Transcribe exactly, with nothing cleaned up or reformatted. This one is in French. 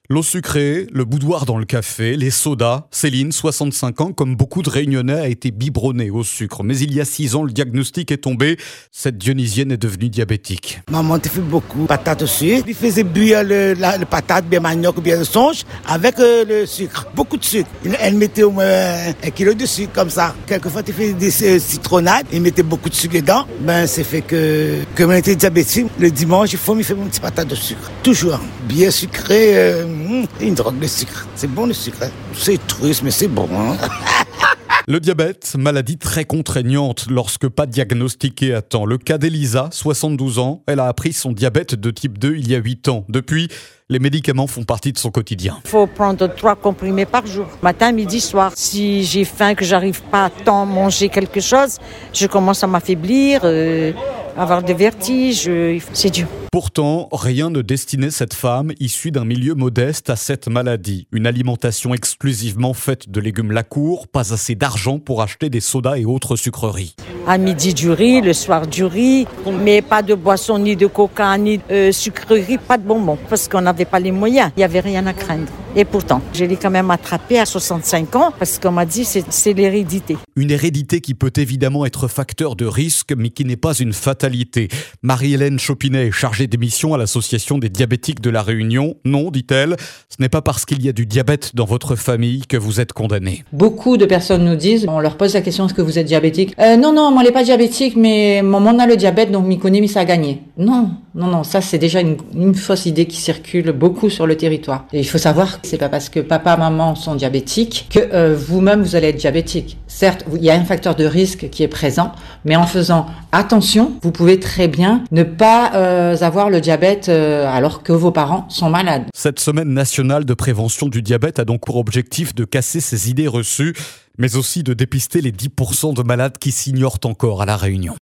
L'eau sucrée, le boudoir dans le café, les sodas. Céline, soixante-cinq ans, comme beaucoup de Réunionnais, a été biberonnée au sucre. Mais il y a six ans, le diagnostic est tombé. Cette Dionysienne est devenue diabétique. Maman te fait beaucoup patates au sucre. Il faisait bouillir le, la, le patate, bien manioc ou bien le songe, avec euh, le sucre. Beaucoup de sucre. Elle mettait au moins un kilo de sucre comme ça. Quelquefois, tu fais des euh, citronnades. Il mettait beaucoup de sucre dedans. Ben, c'est fait que, comme elle était diabétique, le dimanche, il faut me faire mon petit patate de sucre. Toujours. Bien sucré. Euh, Une drogue de sucre. C'est bon le sucre. Hein. C'est triste, mais c'est bon. Hein. Le diabète, maladie très contraignante lorsque pas diagnostiquée à temps. Le cas d'Elisa, soixante-douze ans, elle a appris son diabète de type deux il y a huit ans. Depuis, les médicaments font partie de son quotidien. Il faut prendre trois comprimés par jour, matin, midi, soir. Si j'ai faim, que j'arrive pas à temps manger quelque chose, je commence à m'affaiblir, euh, avoir des vertiges, euh, c'est dur. Pourtant, rien ne destinait cette femme issue d'un milieu modeste à cette maladie. Une alimentation exclusivement faite de légumes Lacour, pas assez d'argent pour acheter des sodas et autres sucreries. À midi du riz, le soir du riz, mais pas de boisson, ni de coca, ni de euh, sucreries, pas de bonbons, parce qu'on n'avait pas les moyens, il n'y avait rien à craindre. Et pourtant, je l'ai quand même attrapé à soixante-cinq ans, parce qu'on m'a dit que c'est, c'est l'hérédité. Une hérédité qui peut évidemment être facteur de risque, mais qui n'est pas une fatalité. Marie-Hélène Chopinet est chargée des missions à l'Association des diabétiques de la Réunion. Non, dit-elle, ce n'est pas parce qu'il y a du diabète dans votre famille que vous êtes condamné. Beaucoup de personnes nous disent, on leur pose la question, est-ce que vous êtes diabétique ? euh, Non, non, moi, elle n'est pas diabétique, mais maman a le diabète, donc m'y connaît, mais ça a gagné. Non, non, non, ça c'est déjà une, une fausse idée qui circule beaucoup sur le territoire. Et il faut savoir que c'est pas parce que papa, maman sont diabétiques que euh, vous-même vous allez être diabétique. Certes, il y a un facteur de risque qui est présent, mais en faisant attention, vous pouvez très bien ne pas euh, avoir le diabète euh, alors que vos parents sont malades. Cette semaine nationale de prévention du diabète a donc pour objectif de casser ces idées reçues, mais aussi de dépister les dix pour cent de malades qui s'ignorent encore à La Réunion.